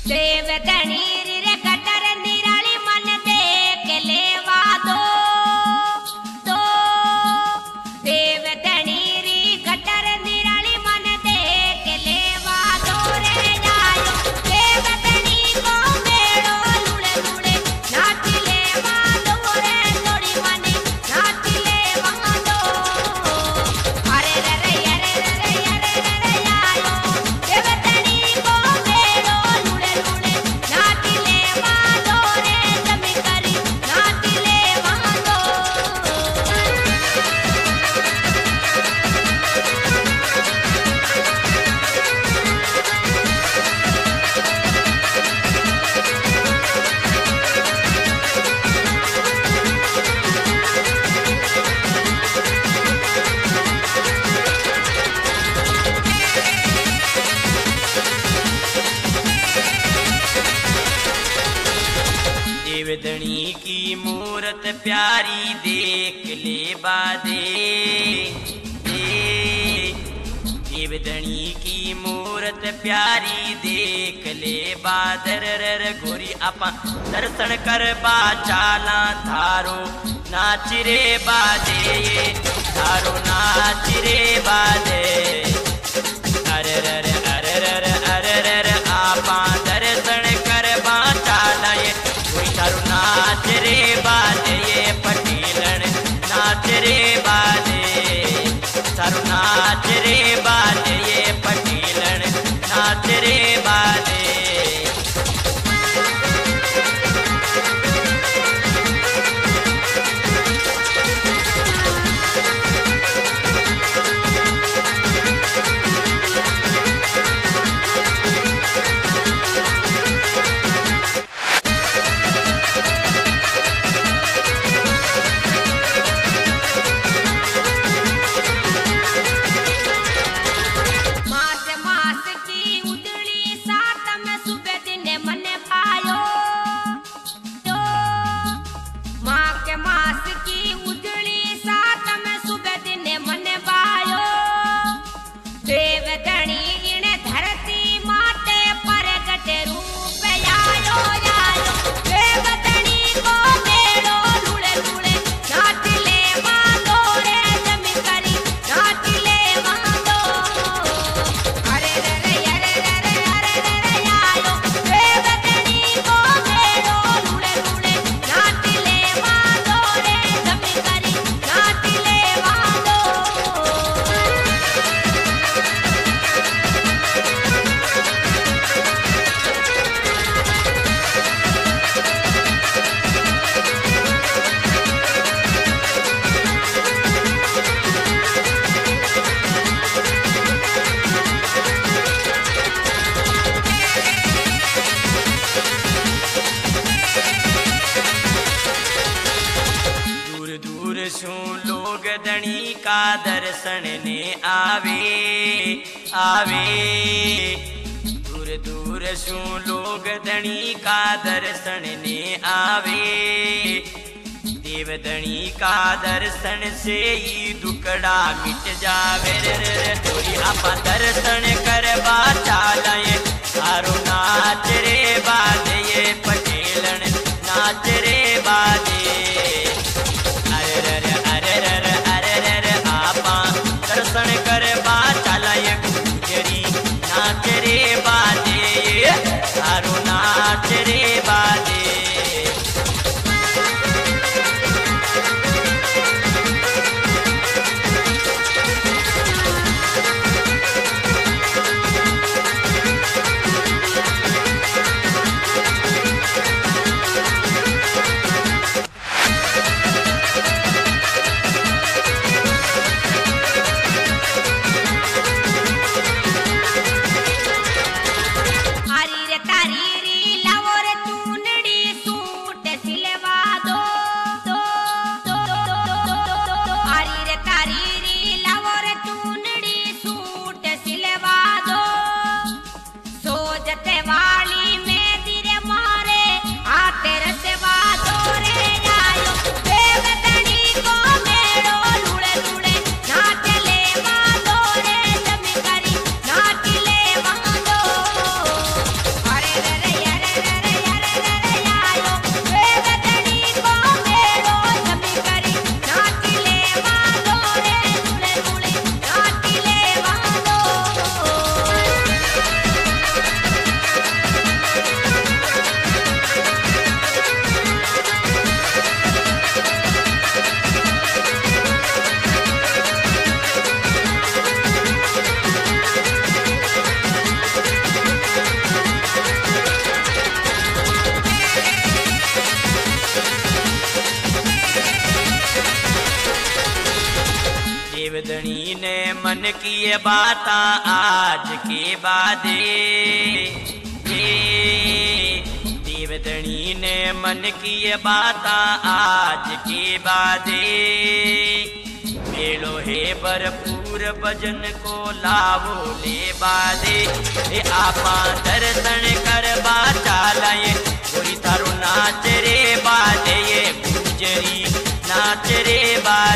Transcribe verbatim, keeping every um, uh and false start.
देवधनी रे कटर निराली मन देख लेवा दो दो देवधनी री कटर निराली मन देख लेवा दो रे जायो देवधनी को मेड़ो लुड़े लुड़े नाच लेवा दो रे तोड़ी मने नाच लेवा दो अरे रे रे अरे रे रे अरे रे रे जायो देवधनी को मेड़ो लुड़े लुड़े नाच लेवा दो रे जमी करी नाच लेवा दो देवधनी की मूरत प्यारी देख ले बादे दे देवधनी की मूरत प्यारी देख ले बादर रर गोरी आपा दर्शन कर बा चाला थारो नाच रे बादे थारो नाच रे बादे अरे रर अरे रर अरे रर आपा दर्शन कर बा चाला ये कोई थारो नाच रे बादे ये पटेलन नाच रे बादे थारो नाच रे बादे ये पटेलन नाच रे बादे मास मास की उदड़ी सात में सुबह दिन मन पायो तो माँ के मास की उदड़ी सात में सुबह दिन मन पायो देवधनी इन धरती माते प्रगट रूप आयो आयो देवधनी को मेड़ो लुड़े लुड़े नाच लेवा दो रे जमी करी नाच लेवा दो अरे रे रे अरे रे रे अरे रे रे आयो देवधनी को मेड़ो लुड़े लुड़े नाच लेवा दो रे जमी करी नाच लेवा दो दूर दूर सु लोग धनी का दर्शन ने आवे आवे दूर दूर सु लोग धनी का दर्शन ने आवे देवधनी का दर्शन से ही दुखड़ा मिट जावे रे रे रे तोरी आपा दर्शन करवा चालाए थारो नाच रे बादे ये पटेलन नाच रे बादे अरे रे अरे रे अरे रे आपा दर्शन करवा चालाए गुजरी नाच रे बादे थारो नाच रे बादे देवधनी ने मन की ये बात आज के बादे, देवधनी ने मन की ये बात आज के बादे। मेलो है भरपूर भजन को लावो ले बादे, ए आपा दर्शन करवा चालाए गोरी थारो नाच रे बादे, ये गुजरी नाच रे बादे।